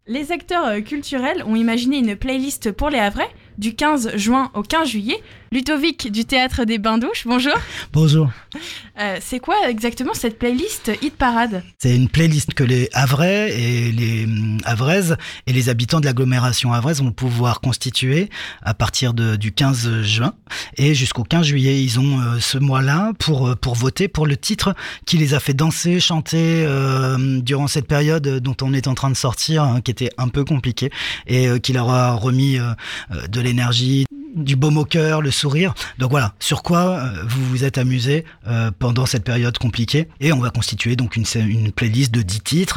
Les acteurs culturels ont imaginé une playlist pour les Havrais du 15 juin au 15 juillet. Ludovic du Théâtre des Bains-Douches, bonjour. Bonjour. C'est quoi exactement cette playlist Hit Parade ? C'est une playlist que les Havrais et les Havraises et les habitants de l'agglomération havraise vont pouvoir constituer à partir du 15 juin et jusqu'au 15 juillet. Ils ont ce mois-là pour voter pour le titre qui les a fait danser, chanter durant cette période dont on est en train de sortir, qui était un peu compliquée et qui leur a remis de l'énergie, du baume au cœur, le sourire. Donc voilà, sur quoi vous vous êtes amusé pendant cette période compliquée. Et on va constituer donc une playlist de 10 titres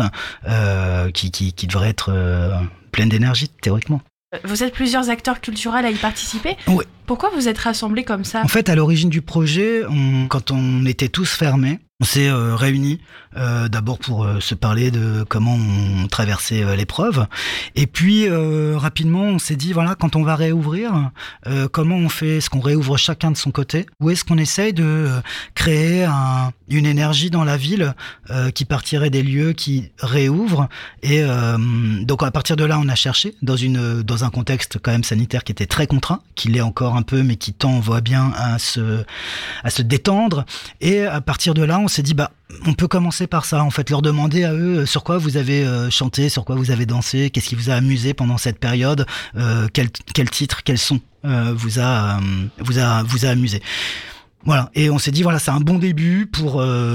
qui devrait être pleine d'énergie, théoriquement. Vous êtes plusieurs acteurs culturels à y participer. Oui. Pourquoi vous êtes rassemblés comme ça ? En fait, à l'origine du projet, quand on était tous fermés, on s'est réunis d'abord pour se parler de comment on traversait l'épreuve. Et puis, rapidement, on s'est dit, voilà, quand on va réouvrir, comment on fait ? Est-ce qu'on réouvre chacun de son côté ? Ou est-ce qu'on essaye de créer une énergie dans la ville qui partirait des lieux qui réouvrent ? Et donc, à partir de là, on a cherché dans un contexte quand même sanitaire qui était très contraint, qui l'est encore un peu, mais qui tend, on voit bien, à se détendre. Et à partir de là, on s'est dit, on peut commencer par ça, en fait, leur demander à eux sur quoi vous avez chanté, sur quoi vous avez dansé, qu'est-ce qui vous a amusé pendant cette période, quel titre, quel son vous a amusé. Voilà, et on s'est dit voilà, c'est un bon début pour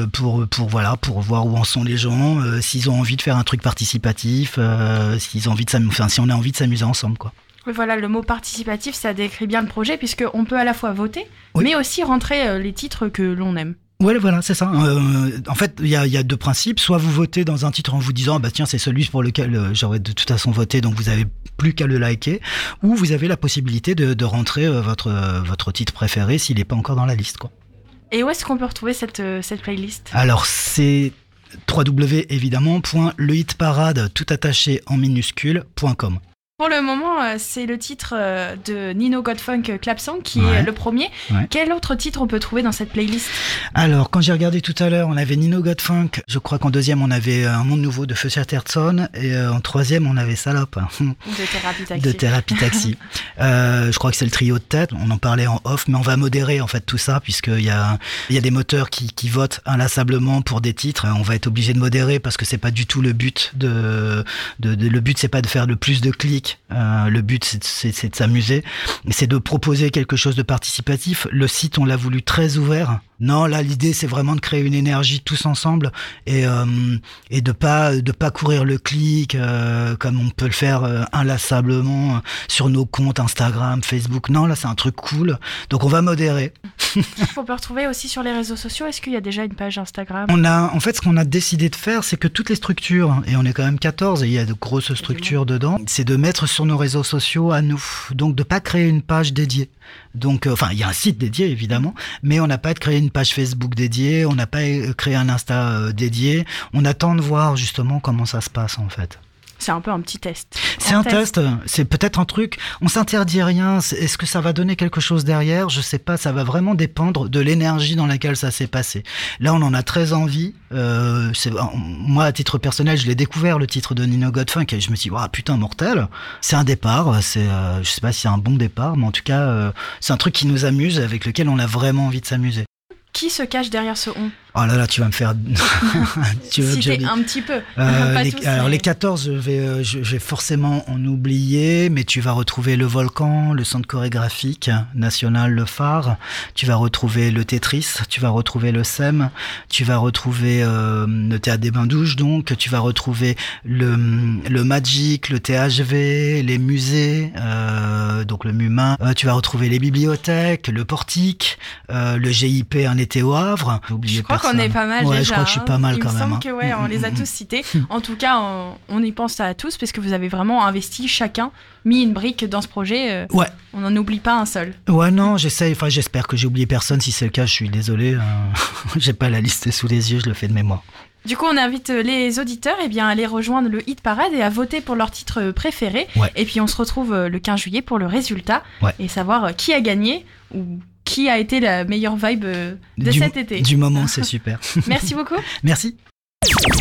voir où en sont les gens, s'ils ont envie de faire un truc participatif, si on a envie de s'amuser ensemble, quoi. Oui, voilà, le mot participatif, ça décrit bien le projet, puisqu'on peut à la fois voter, oui, mais aussi rentrer les titres que l'on aime. Ouais, voilà, c'est ça. En fait, il y a deux principes. Soit vous votez dans un titre en vous disant, tiens, c'est celui pour lequel j'aurais de toute façon voté, donc vous avez plus qu'à le liker. Ou vous avez la possibilité de rentrer votre titre préféré s'il n'est pas encore dans la liste, quoi. Et où est-ce qu'on peut retrouver cette playlist ? Alors, c'est www.évidemment.lehitparade tout attaché en minuscule.com. Pour le moment, c'est le titre de Nino Godfunk Clap Song qui est le premier. Ouais. Quel autre titre on peut trouver dans cette playlist ? Alors, quand j'ai regardé tout à l'heure, on avait Nino Godfunk. Je crois qu'en deuxième, on avait Un Monde Nouveau de Feu Chatterton. Et en troisième, on avait Salope. De Thérapie Taxi. Je crois que c'est le trio de tête. On en parlait en off, mais on va modérer en fait tout ça, puisqu'il y a des moteurs qui votent inlassablement pour des titres. On va être obligé de modérer parce que c'est pas du tout le but le but, c'est pas de faire le plus de clics. Le but c'est de s'amuser, c'est de proposer quelque chose de participatif. Le site, on l'a voulu très ouvert. Non, là l'idée c'est vraiment de créer une énergie tous ensemble et de pas courir le clic comme on peut le faire inlassablement sur nos comptes Instagram, Facebook. Non, là c'est un truc cool. Donc on va modérer. On peut retrouver aussi sur les réseaux sociaux. Est-ce qu'il y a déjà une page Instagram ? En fait, ce qu'on a décidé de faire, c'est que toutes les structures, et on est quand même 14 et il y a de grosses structures dedans, c'est de mettre sur nos réseaux sociaux à nous. Donc de pas créer une page dédiée. Donc, il y a un site dédié évidemment, mais on n'a pas créé une page Facebook dédiée, on n'a pas créé un Insta dédié. On attend de voir justement comment ça se passe en fait. C'est un peu un petit test. C'est un test, c'est peut-être un truc, on s'interdit rien, est-ce que ça va donner quelque chose derrière ? Je sais pas, ça va vraiment dépendre de l'énergie dans laquelle ça s'est passé. Là, on en a très envie, moi à titre personnel, je l'ai découvert le titre de Nino Godfunk et je me suis dit, putain, mortel, c'est un départ, je sais pas si c'est un bon départ, mais en tout cas, c'est un truc qui nous amuse, avec lequel on a vraiment envie de s'amuser. Qui se cache derrière ce on ? Oh là là, tu vas me faire... Citer un petit peu. Les 14, je vais forcément en oublier, mais tu vas retrouver le Volcan, le Centre chorégraphique national, le Phare, tu vas retrouver le Tetris, tu vas retrouver le SEM, tu vas retrouver le Théâtre des Bains-Douches, donc tu vas retrouver le Magic, le THV, les musées, donc le MUMA, tu vas retrouver les bibliothèques, le Portique, le GIP Un été au Havre. Je crois qu'on est pas mal déjà. Je crois que je suis pas mal quand même. Il me semble que on les a tous cités. En tout cas, on y pense à tous parce que vous avez vraiment investi chacun, mis une brique dans ce projet. Ouais. On n'en oublie pas un seul. Ouais, non, j'espère que j'ai oublié personne. Si c'est le cas, je suis désolé. J'ai pas la liste sous les yeux, je le fais de mémoire. Du coup, on invite les auditeurs à aller rejoindre le Hit Parade et à voter pour leur titre préféré. Ouais. Et puis, on se retrouve le 15 juillet pour le résultat et savoir qui a gagné ou qui a été la meilleure vibe de cet été. Du moment, c'est super. Merci beaucoup. Merci.